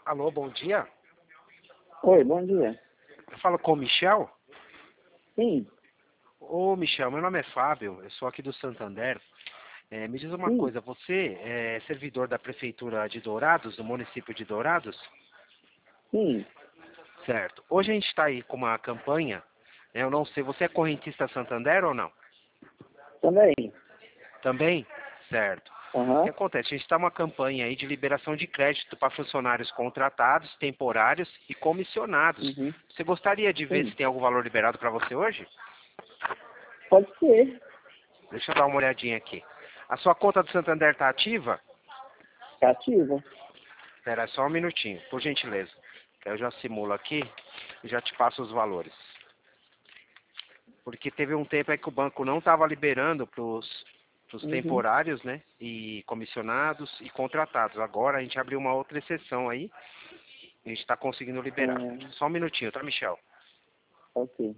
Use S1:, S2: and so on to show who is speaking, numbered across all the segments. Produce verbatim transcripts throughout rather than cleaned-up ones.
S1: Alô, bom dia.
S2: Oi, bom dia.
S1: Eu falo com o Michel?
S2: Sim,
S1: Ô, Michel, meu nome é Fábio, eu sou aqui do Santander. É, me diz uma
S2: sim,
S1: coisa, você é servidor da Prefeitura de Dourados, do município de Dourados?
S2: sim,
S1: Certo. Hoje a gente está aí com uma campanha, né, eu não sei, você é correntista Santander ou não?
S2: também.
S1: Também? Certo. O que
S2: Aham,
S1: acontece? A gente está uma campanha aí de liberação de crédito para funcionários contratados, temporários e comissionados.
S2: uhum,
S1: Você gostaria de ver
S2: sim.
S1: se tem algum valor liberado para você hoje?
S2: Pode ser.
S1: Deixa eu dar uma olhadinha aqui. A sua conta do Santander está ativa?
S2: Tá ativo.
S1: Espera só um minutinho, por gentileza. Que eu já simulo aqui e já te passo os valores. Porque teve um tempo aí que o banco não estava liberando para os
S2: Uhum.
S1: temporários, né? E comissionados e contratados. Agora a gente abriu uma outra exceção aí. A gente está conseguindo liberar.
S2: É,
S1: Só um minutinho, tá, Michel?
S2: ok.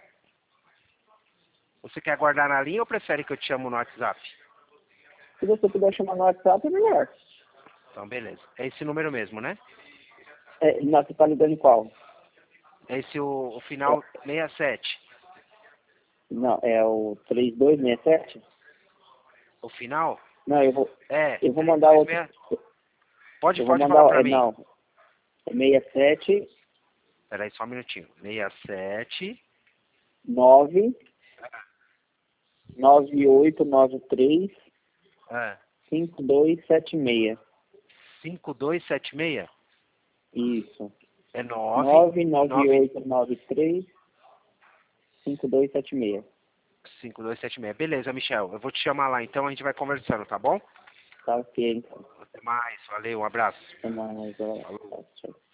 S1: Você quer guardar na linha ou prefere que eu te chamo no WhatsApp?
S2: Se você puder chamar no WhatsApp, é melhor.
S1: Então, beleza. É esse número mesmo, né?
S2: É, não, você tá ligando em qual?
S1: É esse o, o
S2: É,
S1: final sessenta e sete.
S2: não, é o três dois seis sete?
S1: O final?
S2: Não, eu vou,
S1: É,
S2: eu vou
S1: três
S2: mandar
S1: dois
S2: outro.
S1: seis. Pode,
S2: Eu vou
S1: pode falar
S2: mandar,
S1: pra
S2: é,
S1: mim.
S2: não, é seis sete
S1: Peraí, só um minutinho. sessenta e sete.
S2: nove nove oito nove três
S1: É.
S2: cinco dois sete seis.
S1: cinco dois sete seis.
S2: Isso.
S1: É nove
S2: nove nove
S1: nove
S2: oito nove três cinco dois sete seis.
S1: cinco dois sete seis. Beleza, Michel. Eu vou te chamar lá então, a gente vai conversando, tá bom?
S2: Tá ok, então.
S1: Até mais. Valeu, um abraço.
S2: Até mais. Ó.
S1: Falou.
S2: Tchau.